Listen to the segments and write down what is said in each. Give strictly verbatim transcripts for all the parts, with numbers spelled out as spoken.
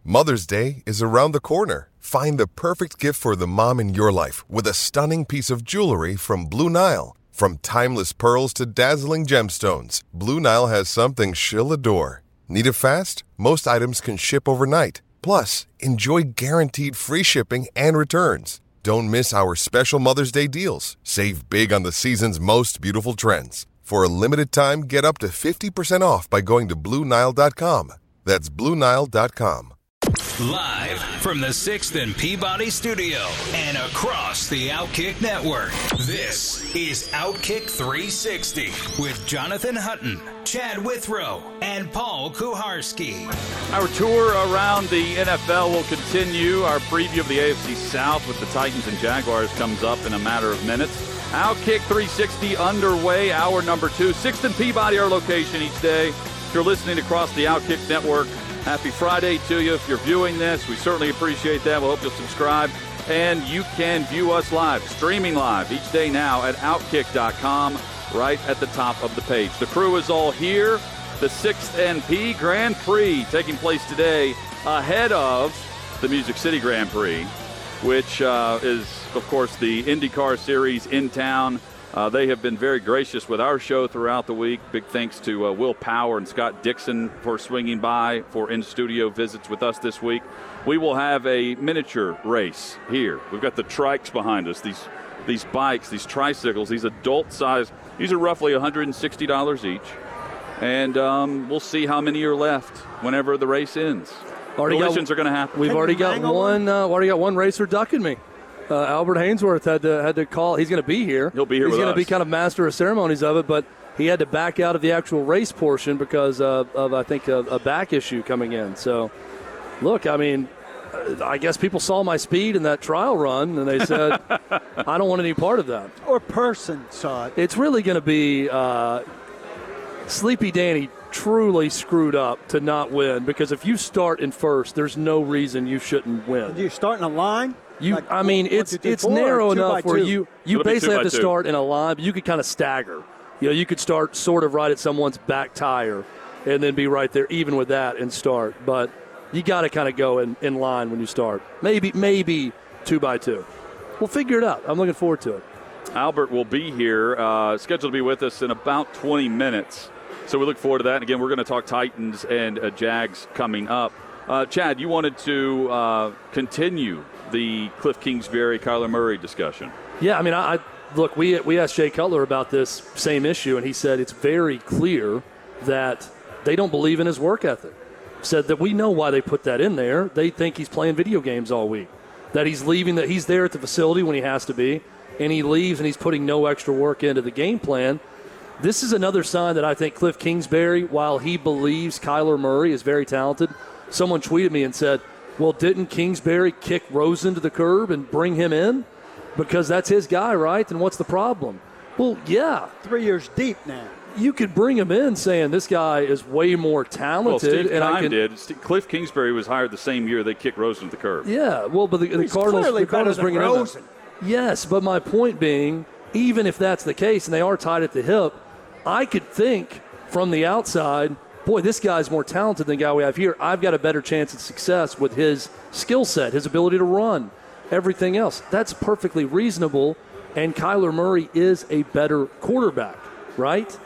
Mother's Day is around the corner. Find the perfect gift for the mom in your life with a stunning piece of jewelry from Blue Nile. From timeless pearls to dazzling gemstones, Blue Nile has something she'll adore. Need it fast? Most items can ship overnight. Plus, enjoy guaranteed free shipping and returns. Don't miss our special Mother's Day deals. Save big on the season's most beautiful trends. For a limited time, get up to fifty percent off by going to Blue Nile dot com. That's Blue Nile dot com. Live from the sixth and Peabody studio and across the Outkick network, this is Outkick three sixty with Jonathan Hutton, Chad Withrow, and Paul Kuharsky. Our tour around the N F L will continue. Our preview of the A F C South with the Titans and Jaguars comes up in a matter of minutes. Outkick three sixty underway, hour number two. sixth and Peabody, our location each day. If you're listening across the Outkick network, happy Friday to you. If you're viewing this, we certainly appreciate that. We'll hope you'll subscribe. And you can view us live, streaming live each day now at outkick dot com, right at the top of the page. The crew is all here. The sixth N P Grand Prix taking place today ahead of the Music City Grand Prix, which uh, is, of course, the IndyCar Series in town. Uh, they have been very gracious with our show throughout the week. Big thanks to uh, Will Power and Scott Dixon for swinging by for in-studio visits with us this week. We will have a miniature race here. We've got the trikes behind us, these these bikes, these tricycles, these adult size. These are roughly one hundred sixty dollars each. And um, we'll see how many are left whenever the race ends. Already Collisions got, are going to happen. We've already got one. Uh, already got one racer ducking me. Uh, Albert Hainsworth had to had to call. He's going to be here. He'll be here. He's going to be kind of master of ceremonies of it, but he had to back out of the actual race portion because uh, of I think a, a back issue coming in. So, look, I mean, I guess people saw my speed in that trial run and they said, "I don't want any part of that." Or person saw it. It's really going to be uh, Sleepy Danny truly screwed up to not win because if you start in first, there's no reason you shouldn't win. Do you start in a line? You, like I mean, one, it's one, two, it's four, narrow enough where two. you, you basically have to two. start in a line, but you could kind of stagger. You know, you could start sort of right at someone's back tire and then be right there even with that and start. But you got to kind of go in, in line when you start. Maybe maybe two by two. We'll figure it out. I'm looking forward to it. Albert will be here, uh, scheduled to be with us in about twenty minutes. So we look forward to that. And again, we're going to talk Titans and uh, Jags coming up. Uh, Chad, you wanted to uh, continue the Cliff Kingsbury, Kyler Murray discussion. Yeah, I mean, I, I look, we we asked Jay Cutler about this same issue, and he said it's very clear that they don't believe in his work ethic. Said that we know why they put that in there. They think he's playing video games all week, that he's leaving, that he's there at the facility when he has to be, and he leaves and he's putting no extra work into the game plan. This is another sign that I think Cliff Kingsbury, while he believes Kyler Murray is very talented, someone tweeted me and said, well, didn't Kingsbury kick Rosen to the curb and bring him in? Because that's his guy, right? And what's the problem? Well, yeah. Three years deep now. You could bring him in saying this guy is way more talented. Well, Steve and Keim I can, did. Steve, Cliff Kingsbury was hired the same year they kicked Rosen to the curb. Yeah, well, but the, the Cardinals, the Cardinals bring him in. Yes, but my point being, even if that's the case and they are tied at the hip, I could think from the outside, boy, this guy's more talented than the guy we have here. I've got a better chance of success with his skill set, his ability to run, everything else. That's perfectly reasonable, and Kyler Murray is a better quarterback, right?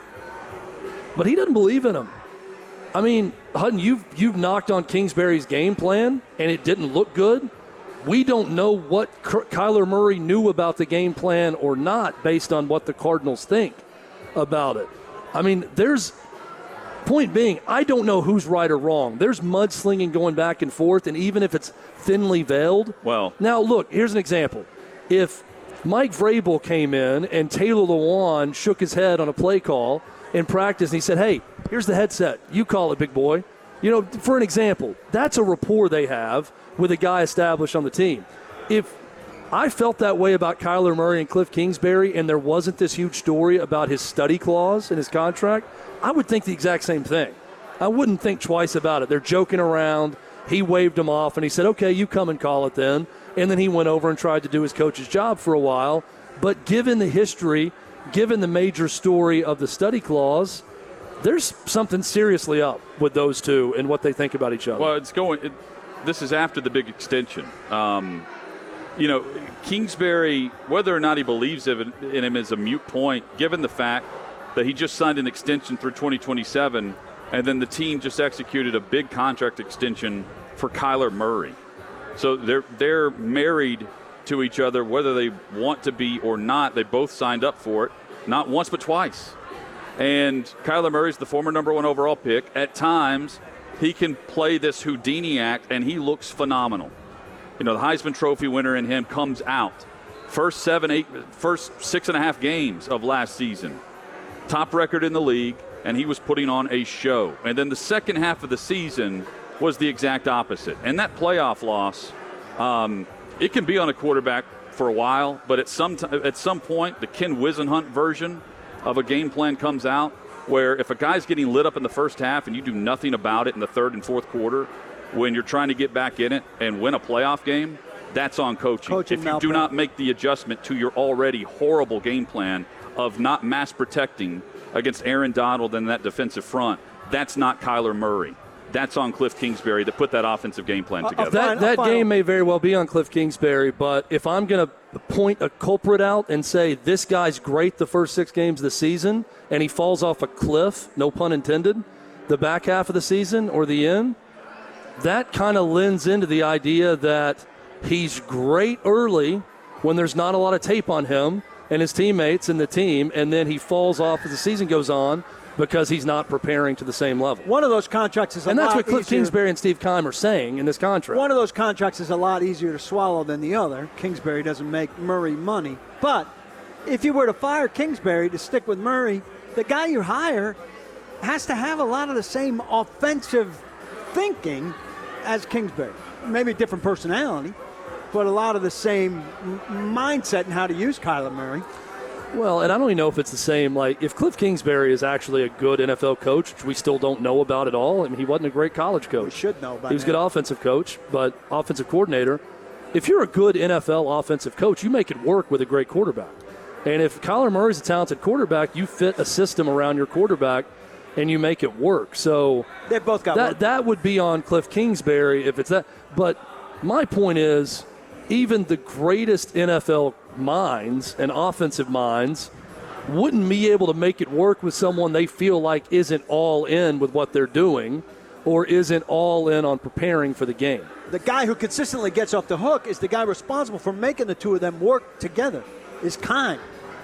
But he doesn't believe in him. I mean, Hutton, you've, you've knocked on Kingsbury's game plan, and it didn't look good. We don't know what Kyler Murray knew about the game plan or not based on what the Cardinals think about it. I mean, there's point being, I don't know who's right or wrong. There's mudslinging going back and forth, and even if it's thinly veiled. Well, now look, here's an example. If Mike Vrabel came in and Taylor Lewan shook his head on a play call in practice and he said, hey, here's the headset. You call it, big boy. You know, for an example, that's a rapport they have with a guy established on the team. If I felt that way about Kyler Murray and Cliff Kingsbury, and there wasn't this huge story about his study clause in his contract, I would think the exact same thing. I wouldn't think twice about it. They're joking around. He waved him off, and he said, okay, you come and call it then. And then he went over and tried to do his coach's job for a while. But given the history, given the major story of the study clause, there's something seriously up with those two and what they think about each other. Well, it's going it, this is after the big extension. Um, you know, Kingsbury, whether or not he believes in him is a moot point, given the fact that he just signed an extension through twenty twenty-seven, and then the team just executed a big contract extension for Kyler Murray. So they're they're married to each other, whether they want to be or not. They both signed up for it, not once but twice. And Kyler Murray's the former number one overall pick. At times, he can play this Houdini act, and he looks phenomenal. You know, the Heisman Trophy winner in him comes out. First seven, eight, first six and a half games of last season. Top record in the league, and he was putting on a show. And then the second half of the season was the exact opposite. And that playoff loss, um, it can be on a quarterback for a while, but at some t- at some point, the Ken Whisenhunt version of a game plan comes out where if a guy's getting lit up in the first half and you do nothing about it in the third and fourth quarter, when you're trying to get back in it and win a playoff game, that's on coaching. Coaching if you do not make the adjustment to your already horrible game plan of not mass protecting against Aaron Donald and that defensive front, that's not Kyler Murray. That's on Cliff Kingsbury to put that offensive game plan together. That, that game may very well be on Cliff Kingsbury, but if I'm going to point a culprit out and say this guy's great the first six games of the season and he falls off a cliff, no pun intended, the back half of the season or the end, that kind of lends into the idea that he's great early when there's not a lot of tape on him and his teammates and the team, and then he falls off as the season goes on because he's not preparing to the same level. One of those contracts is a lot easier. And that's what Cliff easier. Kingsbury and Steve Keim are saying in this contract. One of those contracts is a lot easier to swallow than the other. Kingsbury doesn't make Murray money. But if you were to fire Kingsbury to stick with Murray, the guy you hire has to have a lot of the same offensive thinking as Kingsbury. Maybe a different personality, but a lot of the same m- mindset in how to use Kyler Murray. Well, and I don't even know if it's the same. Like, if Cliff Kingsbury is actually a good N F L coach, which we still don't know about at all. I mean, he wasn't a great college coach. We should know about He was a that. good offensive coach, but offensive coordinator. If you're a good N F L offensive coach, you make it work with a great quarterback. And if Kyler Murray's a talented quarterback, you fit a system around your quarterback, and you make it work. So they both got that work. that would be on Cliff Kingsbury if it's that. But my point is, even the greatest N F L minds and offensive minds wouldn't be able to make it work with someone they feel like isn't all in with what they're doing or isn't all in on preparing for the game. The guy who consistently gets off the hook is the guy responsible for making the two of them work together, is Keim.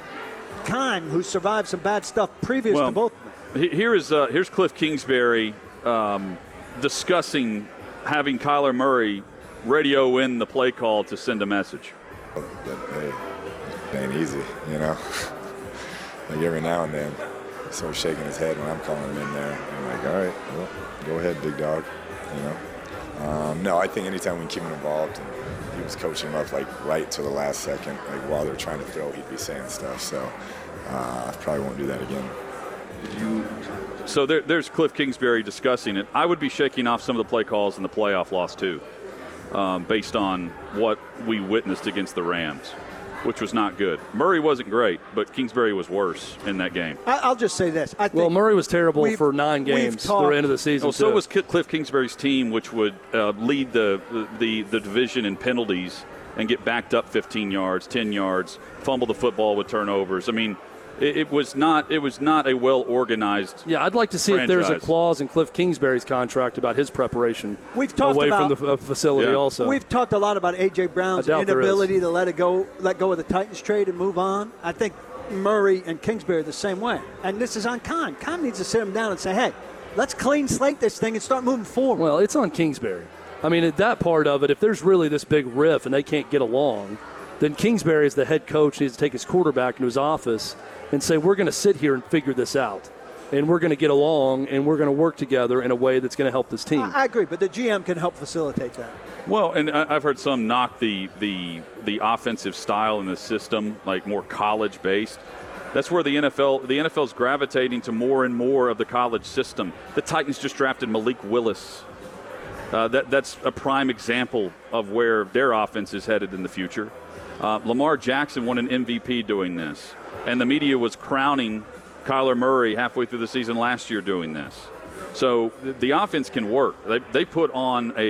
Keim, who survived some bad stuff previous well, to both of them. Here is, uh, here's Cliff Kingsbury um, discussing having Kyler Murray radio in the play call to send a message. Hey, it ain't easy, you know. Like every now and then, he's sort of shaking his head when I'm calling him in there. I'm like, all right, well, go ahead, big dog, you know. Um, no, I think anytime we can keep him involved, and he was coaching him up like right to the last second, like while they're trying to throw, he'd be saying stuff. So uh, I probably won't do that again. So there, there's Cliff Kingsbury discussing it. I would be shaking off some of the play calls in the playoff loss too, um, based on what we witnessed against the Rams, which was not good. Murray wasn't great, but Kingsbury was worse in that game. I, I'll just say this. I think Well, Murray was terrible we've- for nine we've games talked- through the end of the season. Oh, so too. was Ki- Cliff Kingsbury's team, which would uh, lead the, the the division in penalties and get backed up fifteen yards, ten yards, fumble the football with turnovers. I mean, it, it was not it was not a well organized. Yeah, I'd like to see if there's a franchise. clause in Cliff Kingsbury's contract about his preparation We've talked away about- from the f- facility Yeah. also. We've talked a lot about A J. Brown's I doubt there inability to let it go, let go of the Titans trade and move on. I think Murray and Kingsbury are the same way. And this is on Keim. Keim needs to sit him down and say, hey, let's clean slate this thing and start moving forward. Well, it's on Kingsbury. I mean, at that part of it, if there's really this big riff and they can't get along, then Kingsbury as the head coach needs to take his quarterback into his office and say, we're going to sit here and figure this out. And we're going to get along, and we're going to work together in a way that's going to help this team. I, I agree, but the G M can help facilitate that. Well, and I- I've heard some knock the the the offensive style in the system, like more college based. That's where the N F L the N F L is gravitating to more and more of the college system. The Titans just drafted Malik Willis. Uh, that that's a prime example of where their offense is headed in the future. Uh, Lamar Jackson won an M V P doing this, and the media was crowning Kyler Murray halfway through the season last year doing this. So the, the offense can work. They, they put on a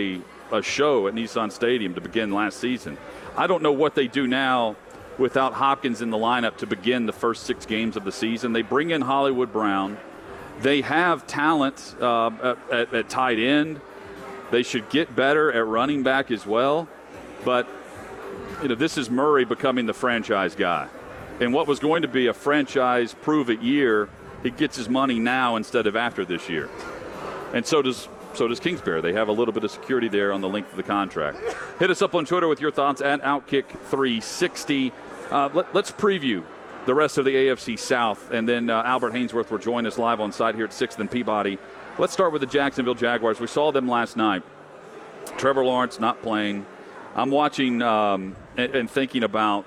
a show at Nissan Stadium to begin last season. I don't know what they do now without Hopkins in the lineup to begin the first six games of the season. They bring in Hollywood Brown. They have talent uh, at, at tight end. They should get better at running back as well. But, you know, this is Murray becoming the franchise guy. And what was going to be a franchise prove-it year, he gets his money now instead of after this year. And so does so does Kingsbury. They have a little bit of security there on the length of the contract. Hit us up on Twitter with your thoughts at Outkick three sixty. Uh, let, let's preview the rest of the A F C South, and then uh, Albert Haynesworth will join us live on site here at sixth and Peabody. Let's start with the Jacksonville Jaguars. We saw them last night. Trevor Lawrence not playing. I'm watching um, and, and thinking about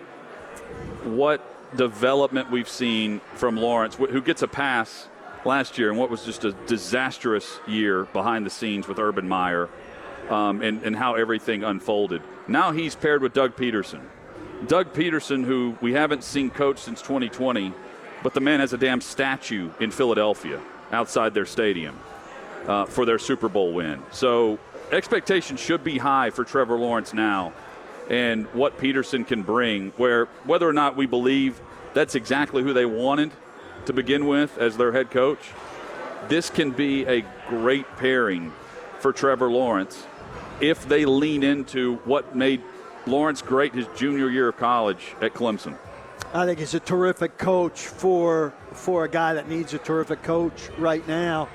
what development we've seen from Lawrence, who gets a pass last year and what was just a disastrous year behind the scenes with Urban Meyer um, and, and how everything unfolded. Now he's paired with Doug Peterson. Doug Peterson, who we haven't seen coach since twenty twenty, but the man has a damn statue in Philadelphia outside their stadium uh, for their Super Bowl win. So expectations should be high for Trevor Lawrence now and what Peterson can bring, where whether or not we believe that's exactly who they wanted to begin with as their head coach, this can be a great pairing for Trevor Lawrence if they lean into what made Lawrence great his junior year of college at Clemson. I think he's a terrific coach for for a guy that needs a terrific coach right now.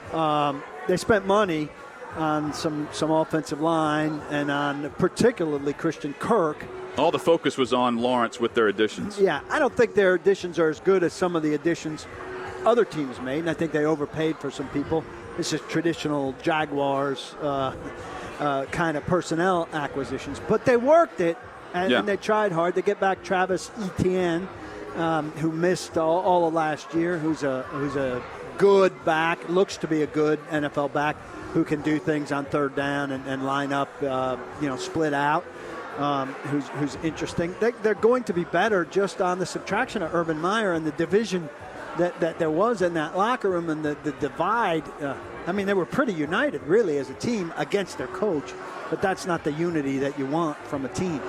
Um, they spent money on some, some offensive line and on particularly Christian Kirk. All the focus was on Lawrence with their additions. Yeah, I don't think their additions are as good as some of the additions other teams made, and I think they overpaid for some people. This is traditional Jaguars uh, uh, kind of personnel acquisitions. But they worked it, and, yeah. and they tried hard. They get back Travis Etienne, um, who missed all, all of last year, who's a who's a good back, looks to be a good N F L back, who can do things on third down and, and line up, uh, you know, split out. Um, who's, who's interesting. They, they're going to be better just on the subtraction of Urban Meyer and the division that, that there was in that locker room and the, the divide. Uh, I mean, they were pretty united, really, as a team against their coach, but that's not the unity that you want from a team.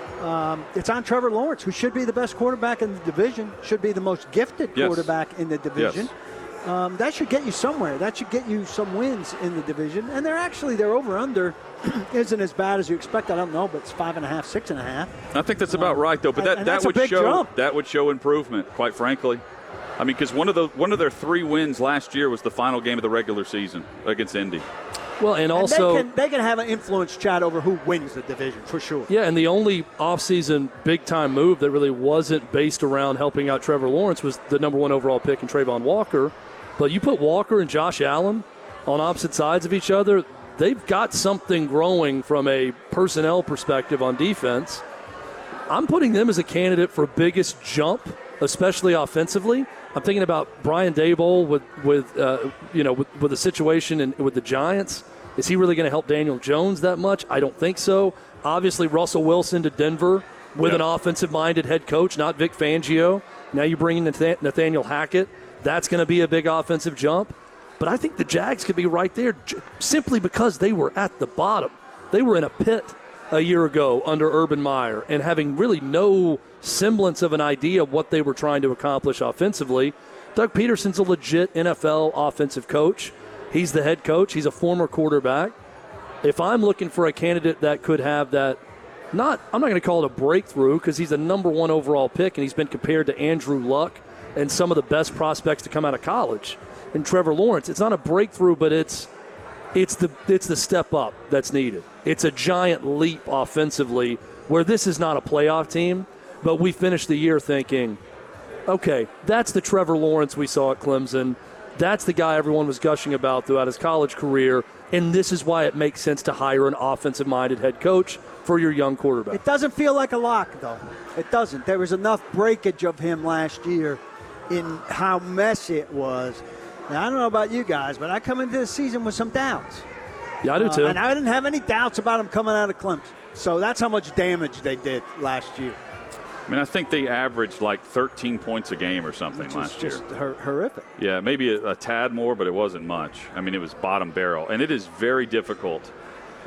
Um, it's on Trevor Lawrence, who should be the best quarterback in the division, should be the most gifted yes. quarterback in the division. Yes. Um, that should get you somewhere. That should get you some wins in the division. And they're actually, their over-under isn't as bad as you expect. I don't know, but it's five and a half, six and a half. I think that's about um, right, though. But that, and, and that would show jump. that would show improvement, quite frankly. I mean, because one of the one of their three wins last year was the final game of the regular season against Indy. Well, and also and they, can, they can have an influence, Chad, over who wins the division for sure. Yeah, and the only offseason big-time move that really wasn't based around helping out Trevor Lawrence was the number one overall pick in Trayvon Walker. But you put Walker and Josh Allen on opposite sides of each other, they've got something growing from a personnel perspective on defense. I'm putting them as a candidate for biggest jump, especially offensively. I'm thinking about Brian Daboll with, with uh, you know, with, with the situation in, with the Giants. Is he really going to help Daniel Jones that much? I don't think so. Obviously, Russell Wilson to Denver with yep. an offensive-minded head coach, not Vic Fangio. Now you bring in Nath- Nathaniel Hackett. That's going to be a big offensive jump. But I think the Jags could be right there j- simply because they were at the bottom. They were in a pit a year ago under Urban Meyer and having really no semblance of an idea of what they were trying to accomplish offensively. Doug Peterson's a legit N F L offensive coach. He's the head coach. He's a former quarterback. If I'm looking for a candidate that could have that, not I'm not going to call it a breakthrough because he's the number one overall pick and he's been compared to Andrew Luck and some of the best prospects to come out of college. And Trevor Lawrence, it's not a breakthrough, but it's it's the it's the step up that's needed. It's a giant leap offensively where this is not a playoff team, but we finished the year thinking, okay, that's the Trevor Lawrence we saw at Clemson. That's the guy everyone was gushing about throughout his college career, and this is why it makes sense to hire an offensive-minded head coach for your young quarterback. It doesn't feel like a lock, though. It doesn't. There was enough breakage of him last year in how messy it was. Now, I don't know about you guys, but I come into the season with some doubts. Yeah, I do too. Uh, and I didn't have any doubts about him coming out of Clemson. So that's how much damage they did last year. I mean, I think they averaged like thirteen points a game or something Which last just year. Hor- horrific. Yeah, maybe a, a tad more, but it wasn't much. I mean, it was bottom barrel. And it is very difficult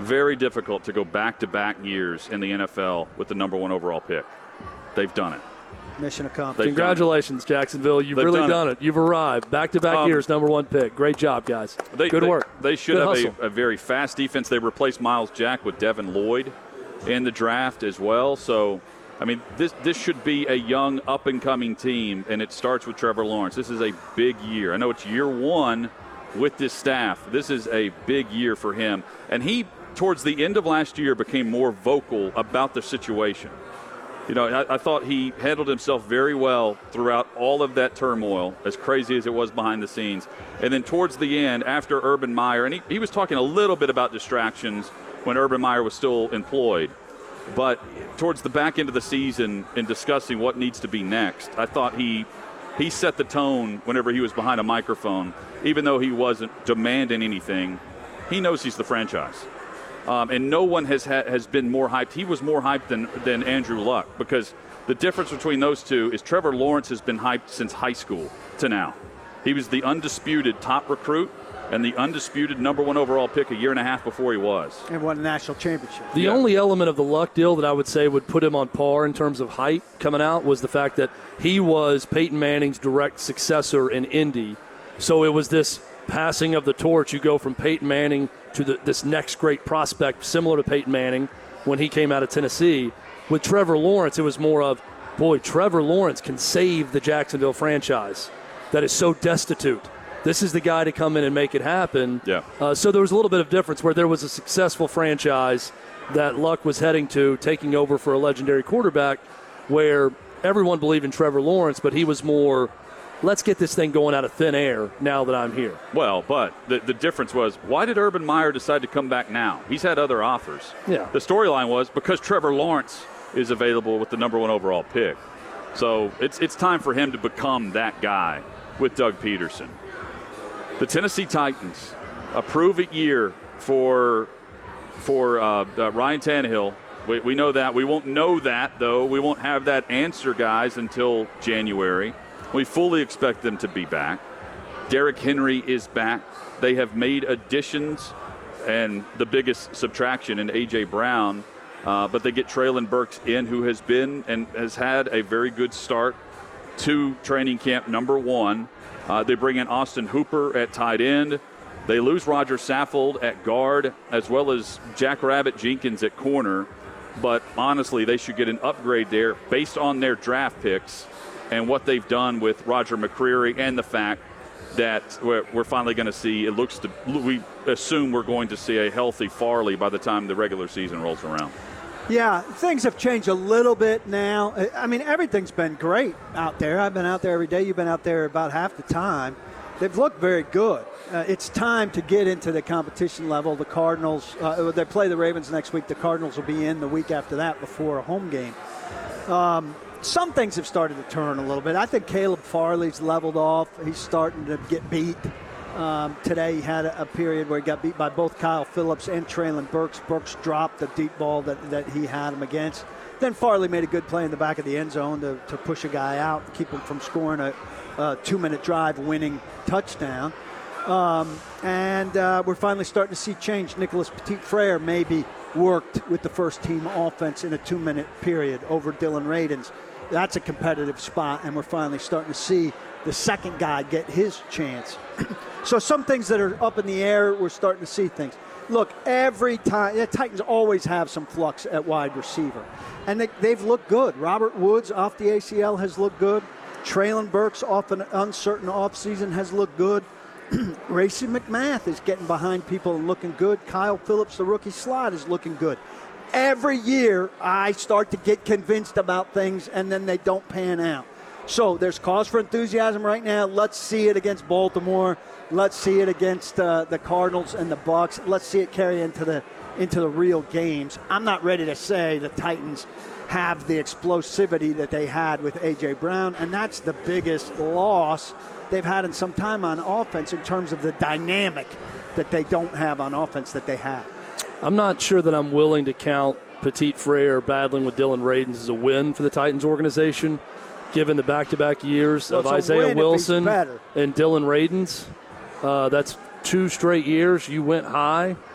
Very difficult to go back-to-back years in the N F L with the number one overall pick. They've done it. Mission accomplished. They've Congratulations, Jacksonville. You've They've really done done it. it. You've arrived. Back-to-back Um, years, number one pick. Great job, guys. They, Good they, work. They should Good have hustle. a, a very fast defense. They replaced Miles Jack with Devin Lloyd in the draft as well. So, I mean, this this should be a young, up-and-coming team, and it starts with Trevor Lawrence. This is a big year. I know it's year one with this staff. This is a big year for him. And he, towards the end of last year, became more vocal about the situation. You know, I, I thought he handled himself very well throughout all of that turmoil, as crazy as it was behind the scenes. And then towards the end, after Urban Meyer, and he, he was talking a little bit about distractions when Urban Meyer was still employed. But towards the back end of the season, in discussing what needs to be next, I thought he he set the tone whenever he was behind a microphone. Even though he wasn't demanding anything, he knows he's the franchise. Um, and no one has ha- has been more hyped. He was more hyped than, than Andrew Luck, because the difference between those two is Trevor Lawrence has been hyped since high school to now. He was the undisputed top recruit and the undisputed number one overall pick a year and a half before he was. And won a national championship. The Yeah. only element of the Luck deal that I would say would put him on par in terms of hype coming out was the fact that he was Peyton Manning's direct successor in Indy. So it was this passing of the torch. You go from Peyton Manning to the, this next great prospect, similar to Peyton Manning when he came out of Tennessee. With Trevor Lawrence, it was more of, boy, Trevor Lawrence can save the Jacksonville franchise that is so destitute. This is the guy to come in and make it happen. Yeah. Uh, so there was a little bit of difference where there was a successful franchise that Luck was heading to, taking over for a legendary quarterback, where everyone believed in Trevor Lawrence, but he was more, let's get this thing going out of thin air now that I'm here. Well, but the, the difference was, why did Urban Meyer decide to come back now? He's had other offers. Yeah. The storyline was because Trevor Lawrence is available with the number one overall pick. So it's it's time for him to become that guy with Doug Peterson. The Tennessee Titans, a prove-it year for for uh, uh, Ryan Tannehill. We, we know that. We won't know that, though. We won't have that answer, guys, until January. We fully expect them to be back. Derrick Henry is back. They have made additions, and the biggest subtraction in A J. Brown. Uh, but they get Treylon Burks in, who has been and has had a very good start to training camp number one. Uh, they bring in Austin Hooper at tight end. They lose Roger Saffold at guard, as well as Jack Rabbit Jenkins at corner. But honestly, they should get an upgrade there based on their draft picks and what they've done with Roger McCreary, and the fact that we're, we're finally going to see, it looks to, we assume we're going to see a healthy Farley by the time the regular season rolls around. Yeah, things have changed a little bit now. I mean, everything's been great out there. I've been out there every day. You've been out there about half the time. They've looked very good. Uh, it's time to get into the competition level. The Cardinals, uh, they play the Ravens next week. The Cardinals will be in the week after that before a home game. Um, some things have started to turn a little bit. I think Caleb Farley's leveled off. He's starting to get beat. Um, today he had a, a period where he got beat by both Kyle Phillips and Treylon Burks. Burks dropped the deep ball that, that he had him against. Then Farley made a good play in the back of the end zone to, to push a guy out, keep him from scoring a, a two-minute drive winning touchdown. Um, and uh, we're finally starting to see change. Nicholas Petit-Frere maybe worked with the first-team offense in a two-minute period over Dylan Radins. That's a competitive spot, and we're finally starting to see the second guy get his chance. So some things that are up in the air, we're starting to see things. Look, every time, the Titans always have some flux at wide receiver. And they, they've looked good. Robert Woods off the A C L has looked good. Treylon Burks off an uncertain offseason has looked good. Racey McMath is getting behind people and looking good. Kyle Phillips, the rookie slot, is looking good. Every year, I start to get convinced about things, and then they don't pan out. So there's cause for enthusiasm right now. Let's see it against Baltimore. Let's see it against uh, the Cardinals and the Bucs. Let's see it carry into the into the real games. I'm not ready to say the Titans have the explosivity that they had with A J. Brown, and that's the biggest loss they've had in some time on offense in terms of the dynamic that they don't have on offense that they have. I'm not sure that I'm willing to count Petit-Frere battling with Dylan Radins as a win for the Titans organization, given the back-to-back years well, of Isaiah Wilson and Dylan Radins. Uh, that's two straight years. You went high.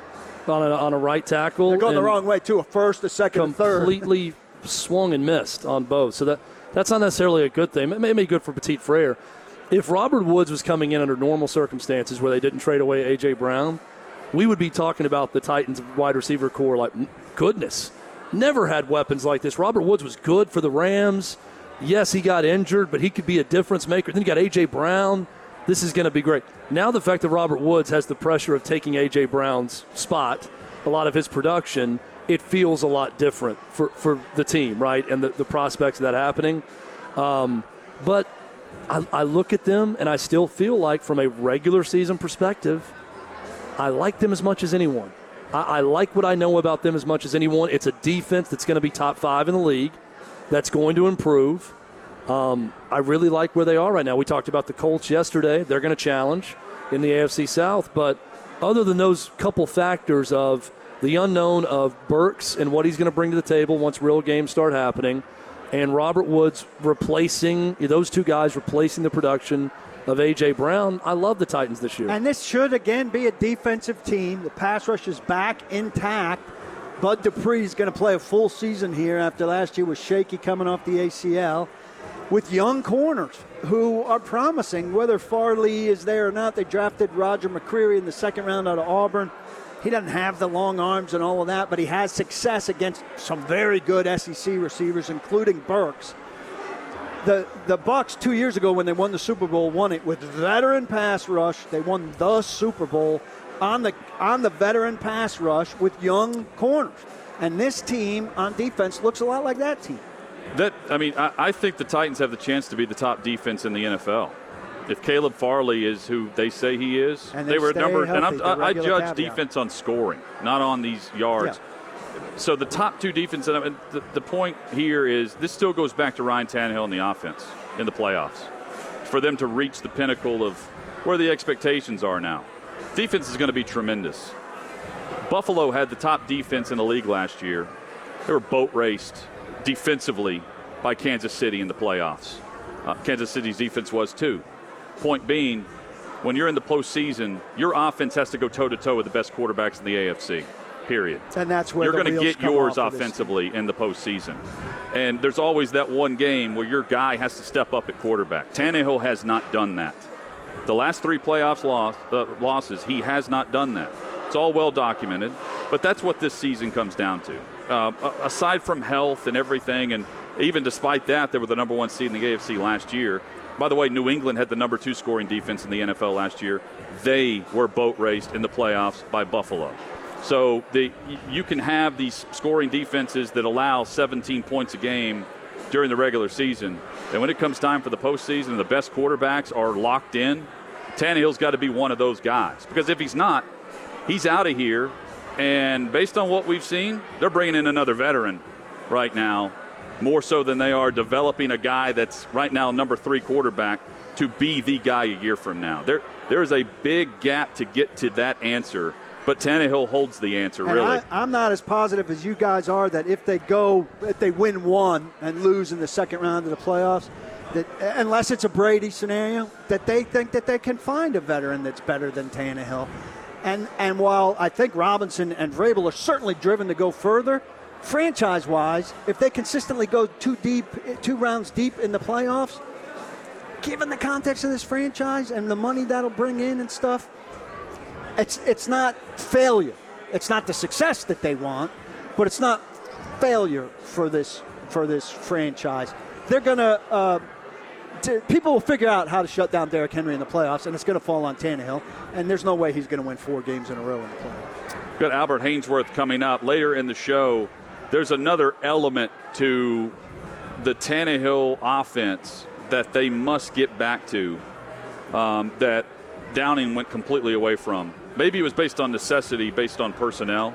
on a, on a right tackle. They're going the wrong way, too, a first, a second, a third. Completely swung and missed on both. So that that's not necessarily a good thing. It may be good for Petit Frere. If Robert Woods was coming in under normal circumstances where they didn't trade away A J. Brown, we would be talking about the Titans wide receiver core like, goodness, never had weapons like this. Robert Woods was good for the Rams. Yes, he got injured, but he could be a difference maker. Then you got A J. Brown. This is going to be great. Now the fact that Robert Woods has the pressure of taking A J. Brown's spot, a lot of his production, it feels a lot different for, for the team, right, and the, the prospects of that happening. Um, but I, I look at them, and I still feel like from a regular season perspective, I like them as much as anyone. I, I like what I know about them as much as anyone. It's a defense that's going to be top five in the league, that's going to improve. Um, I really like where they are right now. We talked about the Colts yesterday. They're going to challenge in the A F C South. But other than those couple factors of the unknown of Burks and what he's going to bring to the table once real games start happening, and Robert Woods replacing, those two guys replacing the production of A J. Brown, I love the Titans this year. And this should, again, be a defensive team. The pass rush is back intact. Bud Dupree is going to play a full season here after last year was shaky coming off the A C L, with young corners who are promising. Whether Farley is there or not, they drafted Roger McCreary in the second round out of Auburn. He doesn't have the long arms and all of that, but he has success against some very good S E C receivers, including Burks. The the Bucs two years ago when they won the Super Bowl won it with veteran pass rush. They won the Super Bowl on the on the veteran pass rush with young corners. And this team on defense looks a lot like that team. That I mean, I, I think the Titans have the chance to be the top defense in the N F L. If Caleb Farley is who they say he is, and they, they were number. Healthy, and I'm, I, I judge caveat. defense on scoring, not on these yards. Yeah. So the top two defense, and the, the point here is this still goes back to Ryan Tannehill and the offense in the playoffs, for them to reach the pinnacle of where the expectations are now. Defense is going to be tremendous. Buffalo had the top defense in the league last year. They were boat raced defensively by Kansas City in the playoffs. Uh, Kansas City's defense was too. Point being, when you're in the postseason, your offense has to go toe-to-toe with the best quarterbacks in the A F C, period. And that's where you're going to get yours offensively in the postseason. And there's always that one game where your guy has to step up at quarterback. Tannehill has not done that. The last three playoffs loss, uh, losses, he has not done that. It's all well documented, but that's what this season comes down to. Uh, aside from health and everything, and even despite that, they were the number one seed in the A F C last year. By the way, New England had the number two scoring defense in the N F L last year. They were boat raced in the playoffs by Buffalo. So the, you can have these scoring defenses that allow seventeen points a game during the regular season. And when it comes time for the postseason and the best quarterbacks are locked in, Tannehill's got to be one of those guys. Because if he's not, he's out of here. And based on what we've seen, they're bringing in another veteran right now, more so than they are developing a guy that's right now number three quarterback to be the guy a year from now. There, there is a big gap to get to that answer, but Tannehill holds the answer, and really. I, I'm not as positive as you guys are that if they go, if they win one and lose in the second round of the playoffs, that unless it's a Brady scenario, that they think that they can find a veteran that's better than Tannehill. And and while I think Robinson and Vrabel are certainly driven to go further, franchise-wise, if they consistently go two deep, two rounds deep in the playoffs, given the context of this franchise and the money that'll bring in and stuff, it's it's not failure. It's not the success that they want, but it's not failure for this for this franchise. They're gonna. Uh, To, people will figure out how to shut down Derrick Henry in the playoffs, and it's going to fall on Tannehill, and there's no way he's going to win four games in a row in the playoffs. Got Albert Haynesworth coming up later in the show. There's another element to the Tannehill offense that they must get back to um, that Downing went completely away from. Maybe it was based on necessity, based on personnel,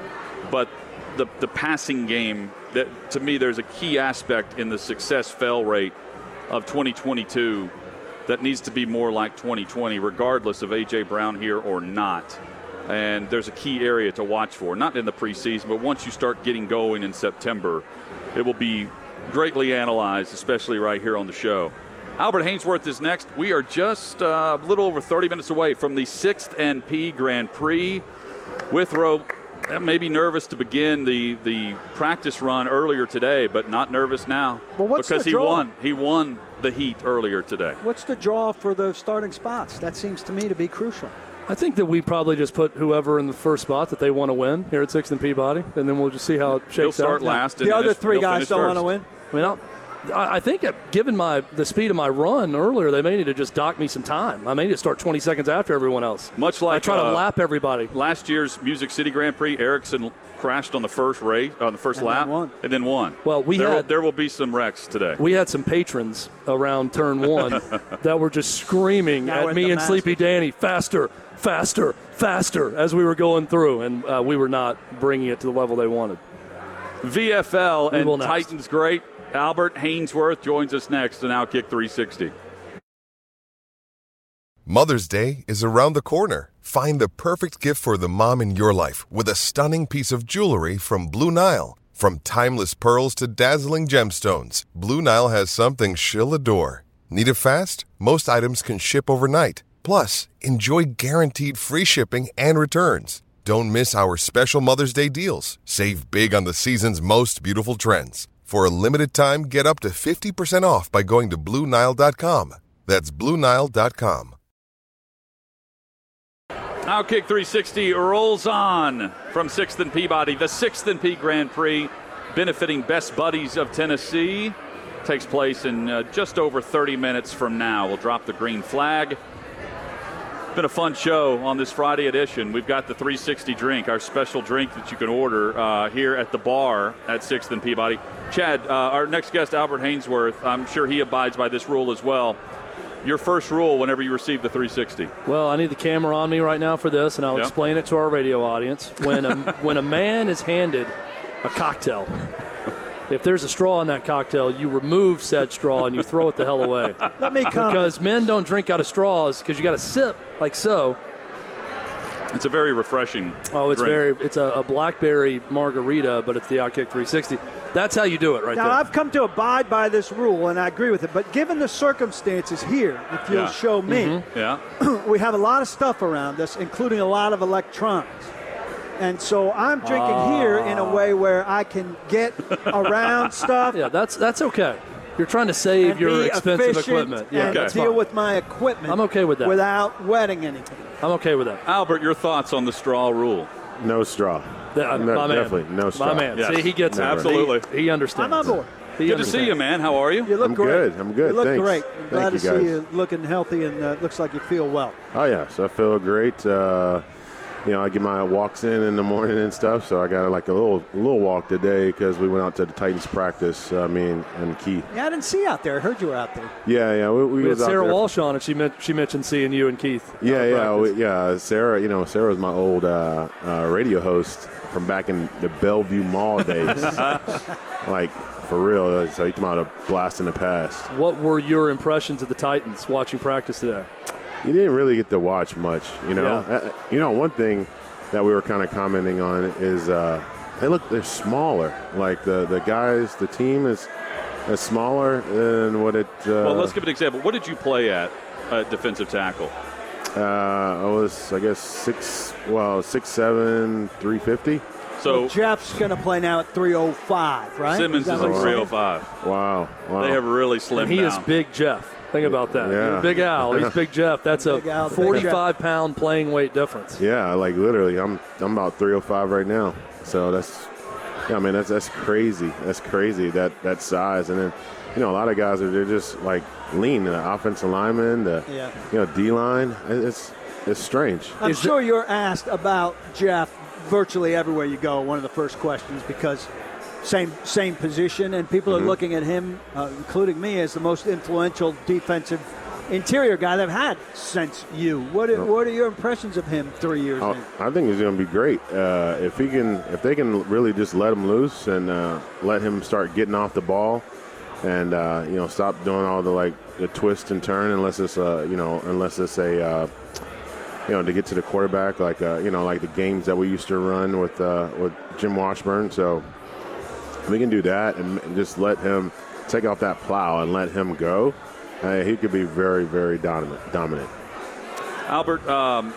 but the, the passing game, that to me there's a key aspect in the success-fail rate of twenty twenty-two that needs to be more like twenty twenty, regardless of A J. Brown here or not. And there's a key area to watch for, not in the preseason, but once you start getting going in September, it will be greatly analyzed, especially right here on the show. Albert Haynesworth is next. We are just uh, a little over thirty minutes away from the sixth N P Grand Prix. Withrow maybe nervous to begin the, the practice run earlier today, but not nervous now. Well, what's because the he draw? won. He won the heat earlier today. What's the draw for the starting spots? That seems to me to be crucial. I think that we probably just put whoever in the first spot that they want to win here at sixth and Peabody, and then we'll just see how it shakes He'll start out. last. The and other finish, three he'll guys finish don't first. want to win? I mean, I'll, I I think that given my the speed of my run earlier, they may need to just dock me some time. I may need to start twenty seconds after everyone else. Much like I try uh, to lap everybody. Last year's Music City Grand Prix, Ericsson crashed on the first race, on the first And lap, then won. and then won. Well, we there, had- will, there will be some wrecks today. We had some patrons around turn one that were just screaming Now we're at at me the and Masters. Sleepy Danny, faster, faster, faster, as we were going through, and uh, we were not bringing it to the level they wanted. V F L We will and next. Titans great. Albert Hainsworth joins us next on Outkick three sixty. Mother's Day is around the corner. Find the perfect gift for the mom in your life with a stunning piece of jewelry from Blue Nile. From timeless pearls to dazzling gemstones, Blue Nile has something she'll adore. Need it fast? Most items can ship overnight. Plus, enjoy guaranteed free shipping and returns. Don't miss our special Mother's Day deals. Save big on the season's most beautiful trends. For a limited time, get up to fifty percent off by going to Blue Nile dot com. That's Blue Nile dot com. Outkick three sixty rolls on from sixth and Peabody. The sixth and P Grand Prix, benefiting Best Buddies of Tennessee, takes place in uh, just over thirty minutes from now. We'll drop the green flag. Been a fun show on this Friday edition. We've got the three sixty drink, our special drink that you can order uh, here at the bar at sixth and Peabody. Chad, uh, our next guest, Albert Hainsworth, I'm sure he abides by this rule as well. Your first rule whenever you receive the three sixty. Well, I need the camera on me right now for this, and I'll Yep. explain it to our radio audience. When a, when a man is handed a cocktail, if there's a straw in that cocktail, you remove said straw and you throw it the hell away. Let me comment. Because men don't drink out of straws because you got to sip like so. It's a very refreshing Oh, it's drink. very it's a, a blackberry margarita, but it's the Outkick three sixty. That's how you do it right Now, there. I've come to abide by this rule, and I agree with it. But given the circumstances here, if you'll Yeah. show me, Mm-hmm. Yeah. we have a lot of stuff around us, including a lot of electronics. And so I'm drinking here in a way where I can get around stuff Yeah, that's that's okay. You're trying to save and your be expensive efficient equipment. Yeah, and that's deal fine. with my equipment. I'm okay with that. Without wetting anything. I'm okay with that. Albert, your thoughts on the straw rule? No straw. Yeah, No, my man. definitely no straw. My man. Yes. See, he gets it. Absolutely. He, he understands. I'm on board. He Good to see understands. you, man. How are you? You look I'm great. good. I'm good. You look Thanks. great. I'm Thank glad you, to guys. see you looking healthy and uh, looks like you feel well. Oh yeah, so I feel great. Uh, you know, I get my walks in in the morning and stuff. So I got like a little little walk today because we went out to the Titans practice. Uh, me and, and Keith. Yeah, I didn't see you out there. I heard you were out there. Yeah, yeah. We, we We had was out Sarah there. Walsh on, and she meant, she mentioned seeing you and Keith. Yeah, out of yeah, practice. we, yeah. Sarah, you know, Sarah was my old uh, uh, radio host from back in the Bellevue Mall days. Like for real. So you come out a blast in the past. What were your impressions of the Titans watching practice today? You didn't really get to watch much, you know. Yeah. Uh, you know, one thing that we were kind of commenting on is uh, they look they're smaller. Like the, the guys, the team is is smaller than what it. Uh, Well, let's give an example. What did you play at uh, defensive tackle? uh, I was, I guess, six. Well, six seven, three fifty. So Well, Jeff's going to play now at three oh five, right? Simmons that is what a you're three saying? oh five. Wow, wow. They have really slimmed And he down. is Big Jeff. Think about that. Yeah. You're Big Al. He's Big Jeff. That's Big Al, a the Big forty-five pound playing weight difference. Yeah, like literally, I'm I'm about three oh five right now. So that's, yeah, I mean that's that's crazy. That's crazy that that size. And then, you know, a lot of guys are they're just like lean. The offensive lineman, the Yeah. you know D line. It's it's strange. I'm Is sure you're asked about Jeff virtually everywhere you go, one of the first questions, because same same position, and people Mm-hmm. are looking at him, uh, including me, as the most influential defensive interior guy they've had since you. What are, what are your impressions of him three years I, in? I think he's going to be great uh, if he can. If they can really just let him loose and uh, let him start getting off the ball, and uh, you know stop doing all the like the twist and turn unless it's uh, you know unless it's a uh, you know to get to the quarterback like uh, you know like the games that we used to run with uh, with Jim Washburn. So if we can do that and just let him take off that plow and let him go, uh, he could be very very dominant. Dominant. Albert, um,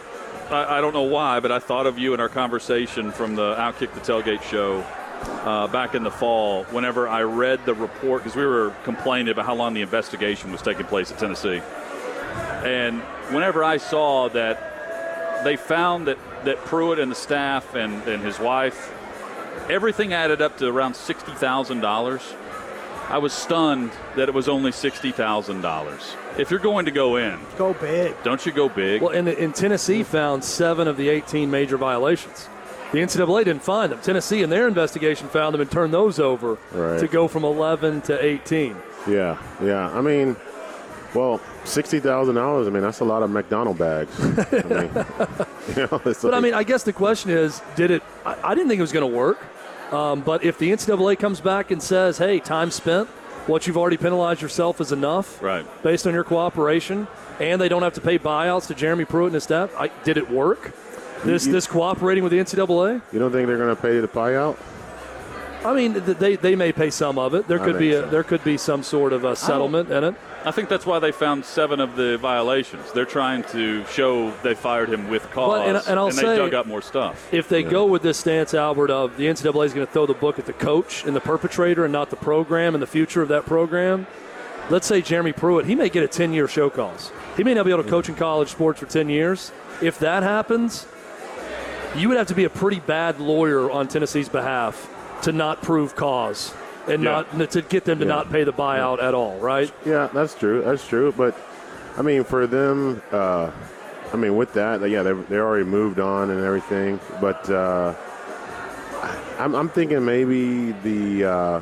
I, I don't know why, but I thought of you in our conversation from the Outkick the Tailgate show uh, back in the fall whenever I read the report, because we were complaining about how long the investigation was taking place at Tennessee. And whenever I saw that they found that, that Pruitt and the staff and, and his wife, everything added up to around sixty thousand dollars. I was stunned that it was only sixty thousand dollars. If you're going to go in, go big. Don't you go big? Well, and, and Tennessee found seven of the eighteen major violations. The N C double A didn't find them. Tennessee, in their investigation, found them and turned those over right. to go from eleven to eighteen. Yeah, yeah. I mean, well, sixty thousand dollars, I mean, that's a lot of McDonald bags. I mean, you know, but, like, I mean, I guess the question is, did it – I didn't think it was going to work. Um, but if the N C double A comes back and says, hey, time spent, what you've already penalized yourself is enough right. based on your cooperation, and they don't have to pay buyouts to Jeremy Pruitt and his staff, I, did it work? This you, this cooperating with the N C double A? You don't think they're going to pay the buyout? I mean, they they may pay some of it. There could be a, so. there could be some sort of a settlement in it. I think that's why they found seven of the violations. They're trying to show they fired him with cause, well, and, and, I'll and they say, dug up more stuff. If they yeah. go with this stance, Albert, of the N C double A is going to throw the book at the coach and the perpetrator and not the program and the future of that program, let's say Jeremy Pruitt, he may get a ten-year show cause. He may not be able to coach in college sports for ten years. If that happens, you would have to be a pretty bad lawyer on Tennessee's behalf to not prove cause and yeah. not to get them to yeah. not pay the buyout yeah. at all, right? Yeah, that's true. That's true. But, I mean, for them, uh, I mean, with that, yeah, they they already moved on and everything. But uh, I'm, I'm thinking maybe the uh,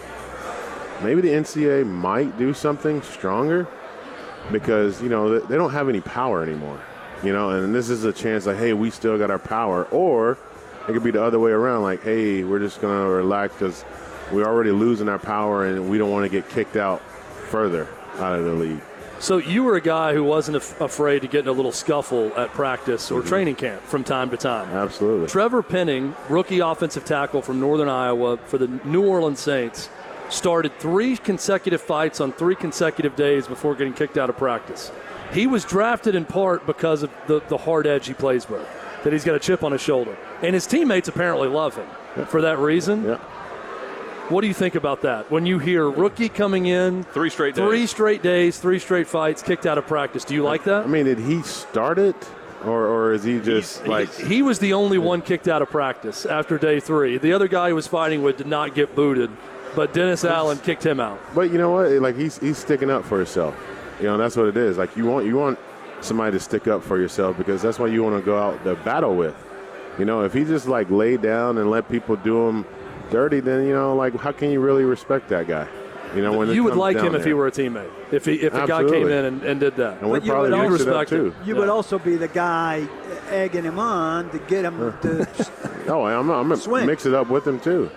maybe the N C double A might do something stronger because, you know, they don't have any power anymore. You know, and this is a chance like, hey, we still got our power. Or it could be the other way around, like, hey, we're just going to relax because we're already losing our power and we don't want to get kicked out further out of the league. So you were a guy who wasn't af- afraid to get in a little scuffle at practice or mm-hmm. training camp from time to time. Absolutely. Trevor Penning, rookie offensive tackle from Northern Iowa for the New Orleans Saints, started three consecutive fights on three consecutive days before getting kicked out of practice. He was drafted in part because of the, the hard edge he plays with, that he's got a chip on his shoulder. And his teammates apparently love him yeah. for that reason. Yeah. What do you think about that? When you hear rookie coming in, three straight days, three straight days, three straight fights, kicked out of practice. Do you like that? I mean, did he start it, or, or is he just He's, like he, he was the only one kicked out of practice after day three. The other guy he was fighting with did not get booted, but Dennis Allen kicked him out. But you know what? Like he's he's sticking up for himself. You know, that's what it is. Like you want you want somebody to stick up for yourself because that's what you want to go out to battle with. You know, if he just like laid down and let people do him dirty, then you know, like how can you really respect that guy? You know, when you would like him there. if he were a teammate. If he if a guy came in and, and did that, and we probably would mix it up respect too. You yeah. would also be the guy egging him on to get him to. Oh, I'm I'm gonna mix it up with him too.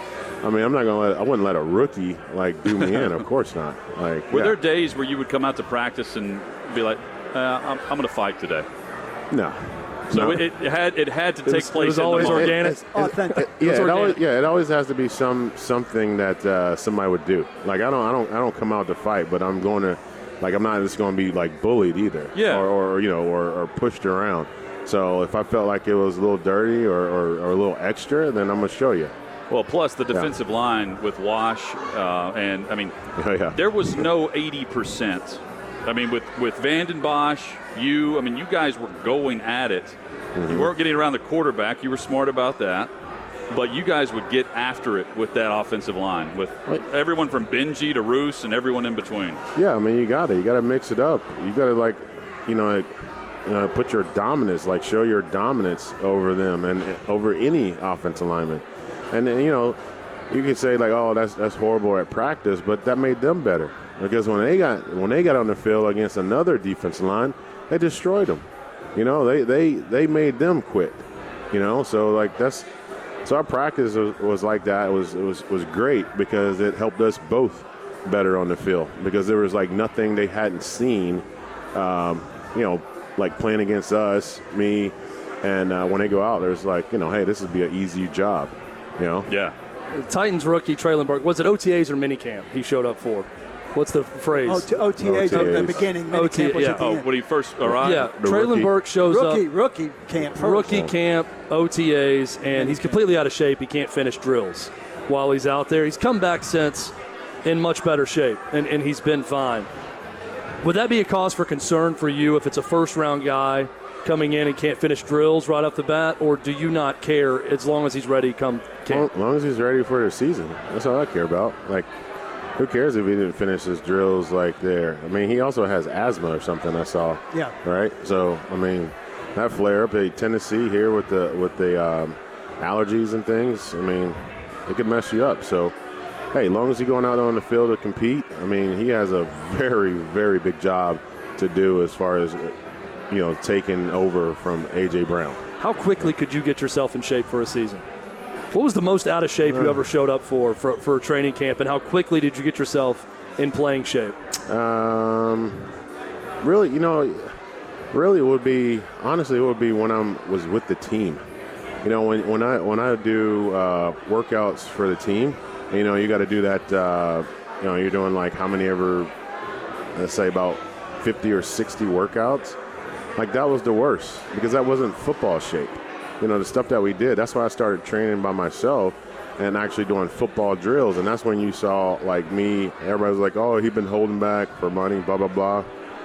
I mean, I'm not gonna let. I wouldn't let a rookie like do me in. Of course not. Like, were yeah. there days where you would come out to practice and be like, uh, "I'm, I'm going to fight today"? No. So no. it, it had it had to it take was, place. It was always in the organic, it, it, authentic. It, yeah, it, it organic. always, yeah, it always has to be some something that uh, somebody would do. Like I don't, I don't, I don't come out to fight, but I'm going to, like I'm not just going to be like bullied either. Yeah. Or, or you know, or, or pushed around. So if I felt like it was a little dirty or, or, or a little extra, then I'm gonna show you. Well, plus the defensive yeah. line with Wash, uh, and I mean, oh, yeah. there was no eighty percent. I mean, with, with Vanden Bosch, you, I mean, you guys were going at it. Mm-hmm. You weren't getting around the quarterback. You were smart about that. But you guys would get after it with that offensive line, with Wait. everyone from Benji to Roos and everyone in between. Yeah, I mean, you got to. You got to mix it up. You got to, like, you know, like, you know, put your dominance, like show your dominance over them and over any offensive lineman. And, then, you know, you can say, like, oh, that's that's horrible at practice, but that made them better. Because when they got when they got on the field against another defensive line, they destroyed them. You know, they they, they made them quit. You know, so, like, that's – so our practice was, was like that. It was, it was was great because it helped us both better on the field because there was, like, nothing they hadn't seen, um, you know, like playing against us, me, and uh, when they go out, there's like, you know, hey, this would be an easy job. You know? Yeah. The Titans rookie Traylon Burke, was it O T As or minicamp he showed up for? What's the phrase? O T- O T As at the beginning. O T A, was yeah. at the Oh, end. when he first arrived? Yeah, The Traylon rookie. Burke shows Rookie, up. rookie camp first. Rookie camp, O T As, and he's completely out of shape. He can't finish drills while he's out there. He's come back since in much better shape, and, and he's been fine. Would that be a cause for concern for you if it's a first-round guy coming in and can't finish drills right off the bat, or do you not care as long as he's ready come camp? As long as he's ready for the season. That's all I care about. Like, who cares if he didn't finish his drills like there? I mean, he also has asthma or something I saw. Yeah. Right? So, I mean, that flare up at Tennessee here with the with the um, allergies and things, I mean, it could mess you up. So, hey, as long as he's going out on the field to compete, I mean, he has a very, very big job to do as far as, you know, taking over from A J. Brown. How quickly could you get yourself in shape for a season? What was the most out of shape you ever showed up for, for for a training camp, and how quickly did you get yourself in playing shape? Um, really, you know, really it would be, honestly, it would be when I was with the team. You know, when, when I when I do uh, workouts for the team, you know, you got to do that, uh, you know, you're doing like how many ever, let's say about fifty or sixty workouts. Like that was the worst because that wasn't football shape. You know, the stuff that we did, that's why I started training by myself and actually doing football drills. And that's when you saw, like, me, everybody was like, oh, he's been holding back for money, blah, blah, blah.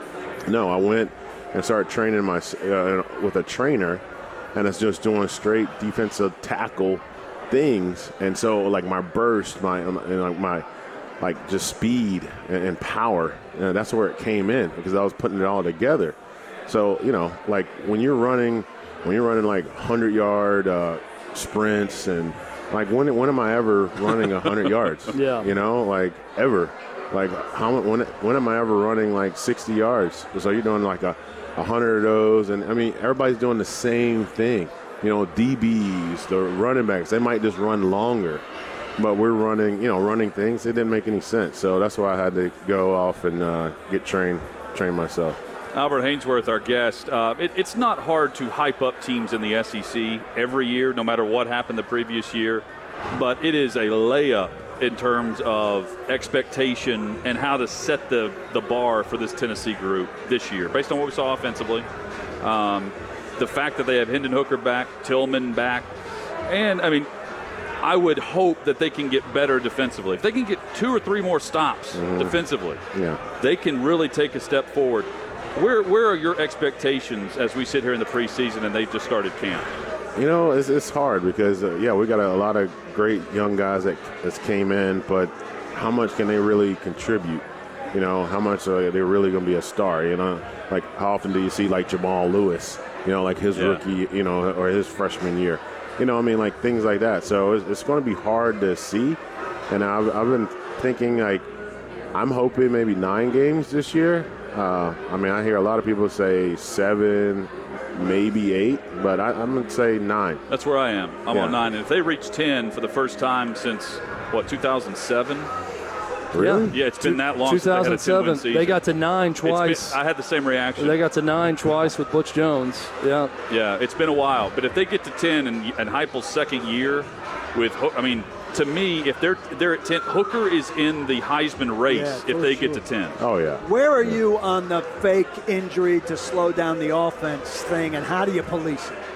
No, I went and started training my uh, with a trainer, and it's just doing straight defensive tackle things. And so, like, my burst, my, my, my like, just speed and, and power, you know, that's where it came in because I was putting it all together. So, you know, like, when you're running – When you're running like hundred-yard uh, sprints and like when when am I ever running one hundred yards? Yeah. You know, like ever. Like how when when am I ever running like sixty yards? So you're doing like a one hundred of those, and I mean everybody's doing the same thing. You know, D Bs, the running backs, they might just run longer, but we're running, you know, running things. It didn't make any sense. So that's why I had to go off and uh, get trained, train myself. Albert Haynesworth, our guest. Uh, it, it's not hard to hype up teams in the S E C every year, no matter what happened the previous year. But it is a layup in terms of expectation and how to set the, the bar for this Tennessee group this year, based on what we saw offensively. Um, the fact that they have Hendon Hooker back, Tillman back, and, I mean, I would hope that they can get better defensively. If they can get two or three more stops mm-hmm. defensively, yeah. they can really take a step forward. Where where are your expectations as we sit here in the preseason and they've just started camp? You know, it's, it's hard because, uh, yeah, we got a, a lot of great young guys that that's came in, but how much can they really contribute? You know, how much are they really going to be a star? You know, like how often do you see like Jamal Lewis, you know, like his yeah. rookie, you know, or his freshman year? You know, I mean, like things like that. So it's, it's going to be hard to see. And I've, I've been thinking, like, I'm hoping maybe nine games this year. Uh, I mean, I hear a lot of people say seven, maybe eight, but I, I'm going to say nine. That's where I am. I'm yeah. on nine. And if they reach ten for the first time since, what, two thousand seven? Really? Yeah, it's been that long two thousand seven, since they had a ten-win season. They got to nine twice. Been, I had the same reaction. They got to nine twice with Butch Jones. Yeah. Yeah, it's been a while. But if they get to ten and, and Heupel's second year with, I mean, to me, if they're they're at ten, Hooker is in the Heisman race yeah, if they sure. get to ten. Oh, yeah. Where are yeah. you on the fake injury to slow down the offense thing, and how do you police it?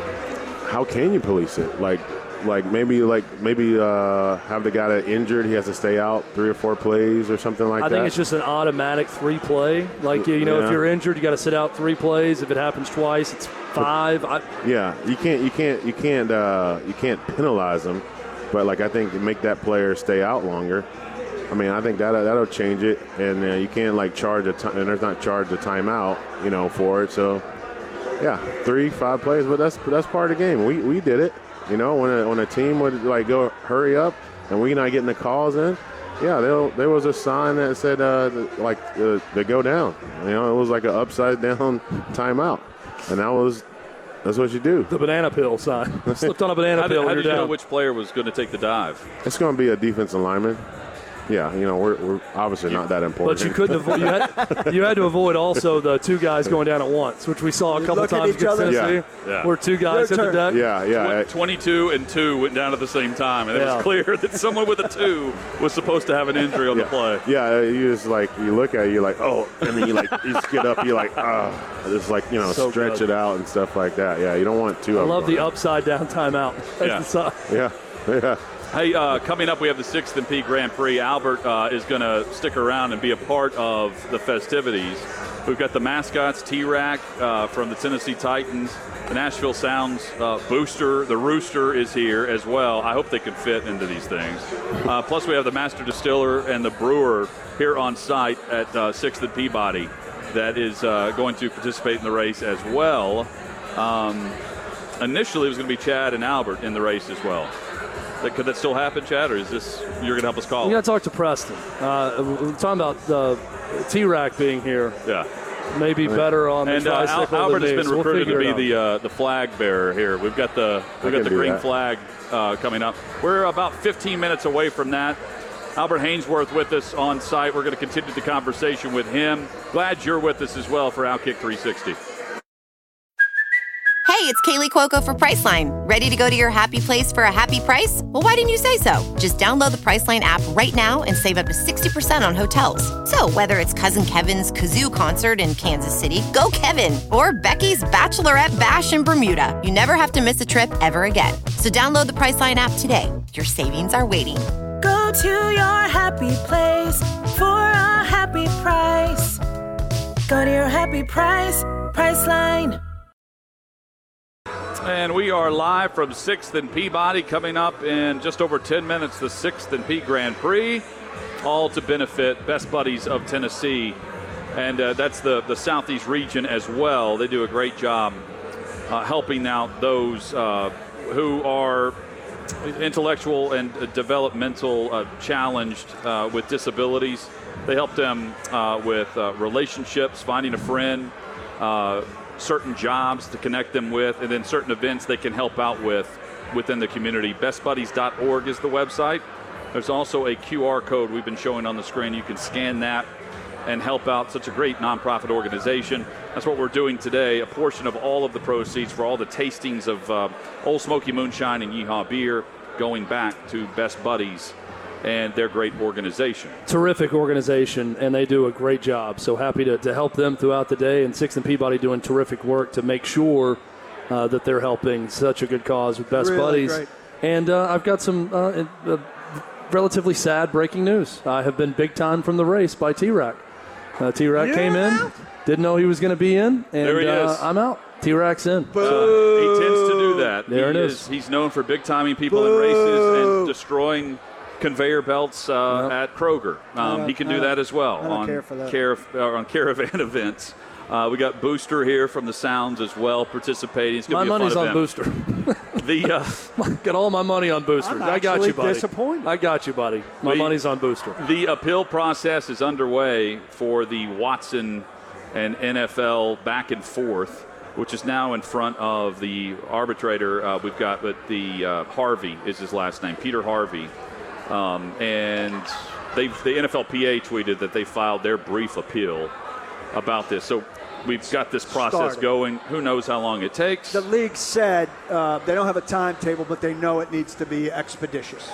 How can you police it? Like, like maybe like maybe uh, have the guy that injured, he has to stay out three or four plays or something like I that. think it's just an automatic three play. Like, you know, yeah. if you're injured, you got to sit out three plays. If it happens twice, it's five. I, yeah, you can't you can't you can't uh, you can't penalize them. But, like, I think to make that player stay out longer, I mean, I think that, that'll change it. And uh, you can't, like, charge a time, and there's not charged a timeout, you know, for it. So, yeah, three, five plays, but that's that's part of the game. We we did it, you know, when a, when a team would, like, go hurry up and we not getting the calls in. Yeah, there was a sign that said, uh, like, uh, they go down. You know, it was like an upside-down timeout. And that was – that's what you do. The banana peel sign. Slipped on a banana how peel did, how and did you're you down. know which player was going to take the dive? It's going to be a defensive lineman. Yeah, you know, we're, we're obviously not that important. But you couldn't avoid. You had, you had to avoid also the two guys going down at once, which we saw a couple look at times each against other. Tennessee, Yeah. Yeah. where two guys Your hit the turn. deck. Yeah, yeah. twenty-two and two went down at the same time, and it Yeah. was clear that someone with a two was supposed to have an injury on yeah. the play. Yeah, you just like, you look at it, you're like, oh, and then you like, you just get up, you're like, ah, just like, you know, So stretch good. it out and stuff like that. Yeah, you don't want two I of love them. the upside down timeout. That's Yeah. the side. Yeah, yeah. Hey, uh, coming up, we have the sixth and P Grand Prix. Albert uh, is going to stick around and be a part of the festivities. We've got the mascots, T-Rack uh, from the Tennessee Titans. The Nashville Sounds uh, booster, the Rooster, is here as well. I hope they can fit into these things. Uh, plus, we have the Master Distiller and the Brewer here on site at uh, sixth and Peabody that is uh, going to participate in the race as well. Um, initially, it was going to be Chad and Albert in the race as well. That, could that still happen, Chad, or is this you're going to help us call We it? got to talk to Preston. Uh, we're talking about the T-Rack being here. Yeah. Maybe better on the And uh, tricycle Al- Albert than has me, been so we'll recruited to figure be it out. the uh, the flag bearer here. We've got the we've I got the can do green that. flag uh, coming up. We're about fifteen minutes away from that. Albert Hainsworth with us on site. We're going to continue the conversation with him. Glad you're with us as well for Outkick three sixty. Hey, it's Kaylee Cuoco for Priceline. Ready to go to your happy place for a happy price? Well, why didn't you say so? Just download the Priceline app right now and save up to sixty percent on hotels. So whether it's Cousin Kevin's Kazoo Concert in Kansas City, go Kevin, or Becky's Bachelorette Bash in Bermuda, you never have to miss a trip ever again. So download the Priceline app today. Your savings are waiting. Go to your happy place for a happy price. Go to your happy price, Priceline. And we are live from sixth and Peabody. Coming up in just over ten minutes, the sixth and P Grand Prix, all to benefit Best Buddies of Tennessee. And uh, that's the, the Southeast region as well. They do a great job uh, helping out those uh, who are intellectual and uh, developmental uh, challenged uh, with disabilities. They help them uh, with uh, relationships, finding a friend, uh, certain jobs to connect them with, and then certain events they can help out with within the community. best buddies dot org is the website. There's also a Q R code we've been showing on the screen. You can scan that and help out such a great nonprofit organization. That's what we're doing today. A portion of all of the proceeds for all the tastings of uh, Old Smoky Moonshine and Yeehaw Beer going back to Best Buddies and their great organization. Terrific organization, and they do a great job. So happy to, to help them throughout the day, and sixth and Peabody doing terrific work to make sure uh, that they're helping such a good cause with Best Really Buddies. great. And uh, I've got some uh, uh, relatively sad breaking news. I have been big time from the race by T-Rack. Uh, T-Rack You're came in, out? didn't know he was going to be in, and There he uh, is. I'm out. T-Rack's in. Uh, he tends to do that. There he it is. He's known for big timing people in races and destroying conveyor belts uh, Yep. at Kroger. Um, don't- he can I do don't- that as well I don't on care for that. Caraf- uh, on caravan events. Uh, we got Booster here from the Sounds as well participating. It's My going to be a money's fun on event. Booster. The uh, Got all my money on Booster. I'm I got you, actually buddy. disappointed. I got you, buddy. My We- money's on Booster. The appeal process is underway for the Watson and N F L back and forth, which is now in front of the arbitrator. Uh, we've got but the uh, Harvey is his last name, Peter Harvey, um, and they the N F L P A tweeted that they filed their brief appeal about this. So we've got this process Started. going. Who knows how long it takes? The league said uh, they don't have a timetable, but they know it needs to be expeditious.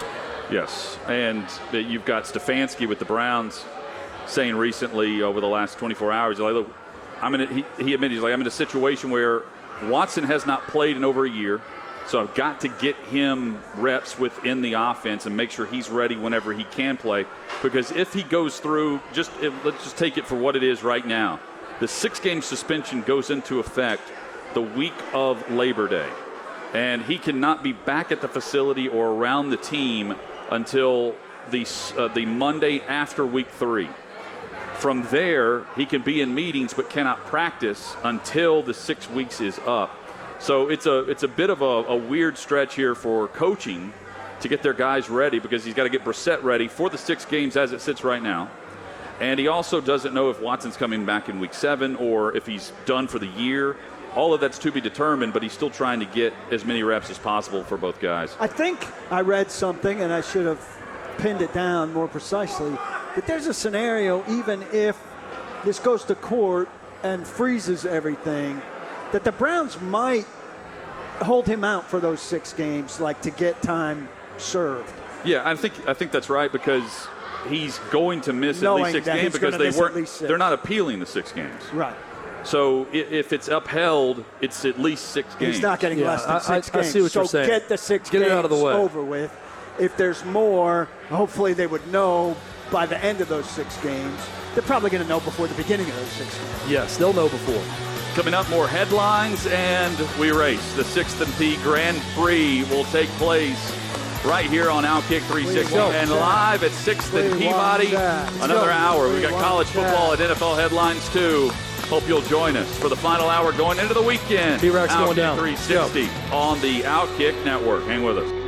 Yes, and that you've got Stefanski with the Browns saying recently over the last twenty-four hours, like, look, I'm in a, he, he admitted, he's like, I'm in a situation where Watson has not played in over a year, so I've got to get him reps within the offense and make sure he's ready whenever he can play. Because if he goes through, just if, let's just take it for what it is right now. The six-game suspension goes into effect the week of Labor Day, and he cannot be back at the facility or around the team until the uh, the Monday after week three. From there, he can be in meetings but cannot practice until the six weeks is up. So it's a it's a bit of a, a weird stretch here for coaching to get their guys ready, because he's got to get Brissett ready for the six games as it sits right now. And he also doesn't know if Watson's coming back in week seven or if he's done for the year. All of that's to be determined, but he's still trying to get as many reps as possible for both guys. I think I read something, and I should have pinned it down more precisely, that there's a scenario, even if this goes to court and freezes everything, that the Browns might hold him out for those six games, like to get time served. Yeah, I think I think that's right, because he's going to miss Knowing at least six that games he's because gonna they miss at least weren't. six. They're not appealing the six games. Right. So i- if it's upheld, it's at least six games. He's not getting Yeah, less than I- six I- I games. see what so you're saying. get the six Get it games out of the way. over with. If there's more, hopefully they would know by the end of those six games. They're probably going to know before the beginning of those six games. Yes, they'll know before. Coming up, more headlines, and we race. The sixth and P Grand Prix will take place right here on Outkick three sixty go, and Jack. live at sixth and We Peabody. want that. Let's Another go. hour. We We got want college football that. and N F L headlines, too. Hope you'll join us for the final hour going into the weekend. T-Rex going Outkick down. three sixty on the Outkick Network. Hang with us.